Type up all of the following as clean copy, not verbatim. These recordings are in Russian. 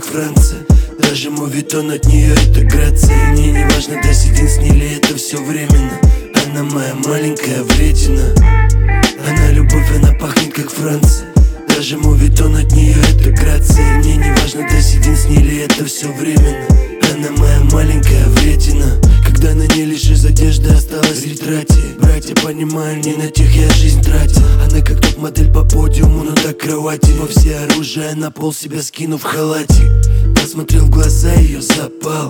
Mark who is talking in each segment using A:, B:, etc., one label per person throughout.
A: Франция. Даже мувитон от нее это грация. Мне не важно, да сидим с ней ли это все временно. Она моя маленькая вредина. Она любовь, она пахнет как Франция. Даже мувитон от нее это грация. Мне не важно, да сидим с ней ли это все временно. Она моя маленькая вредина. Когда на ней лишь из одежды осталось в ретрате. Братья, понимаю, не на тех я жизнь тратил. Она как топ-модель по подиуму, но до кровати. Во все оружия на пол себя скинув халатик. Посмотрел в глаза, ее запал.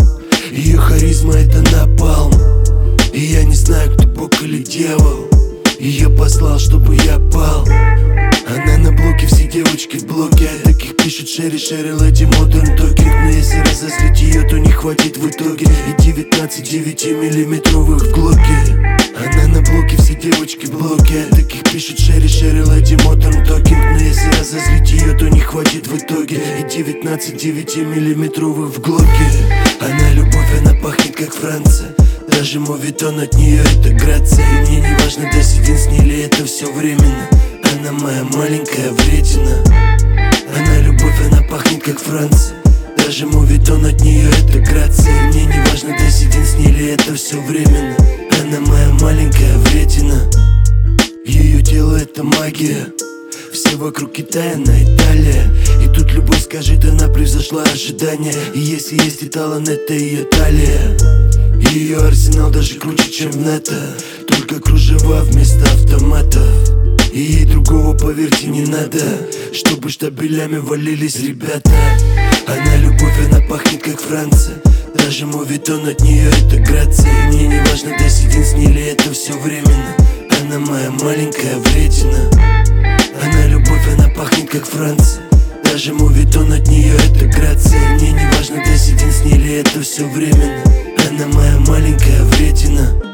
A: Ее харизма это напалм. И я не знаю, кто бог или дьявол. Ее послал, чтобы я пал. Она на блоке, все девочки в блоке. О таких пишут Шерри, Леди, Модерн Токинг. Но если разозлить ее, то не хватит в итоге и 19 9-миллиметровых в глоке. Она на блоке, все девочки в блоке. О таких пишут Шерри, Леди, Модерн Токинг. Но если разозлить ее, то не хватит в итоге и 19 9-миллиметровых в глоке. Она любовь, она пахнет как Франция. Даже мувитон от нее это грация. И мне не важно, да сидим с ней ли это все временно. Она моя маленькая вредина. Она любовь, она пахнет как Франция. Даже мувитон от нее это грация. И мне не важно, да сидим с ней ли это все временно. Она моя маленькая вредина. Ее тело это магия. Все вокруг Китая, на Италия. И тут любой скажет, она превзошла ожидания. И если есть и талант, это ее талия. Ее арсенал даже круче, чем в НАТО. Только кружева вместо автоматов. И ей другого, поверьте, не надо, чтобы штабелями валились ребята. Она любовь, она пахнет как Франция. Даже мувитон от нее это грация. И мне не важно, да сидим с ней ли это все временно. Она моя маленькая вредина. Она любовь, она пахнет как Франция. Даже мувитон от нее это грация. И мне не важно, да сидим с ней ли это все временно. Она моя маленькая вредина.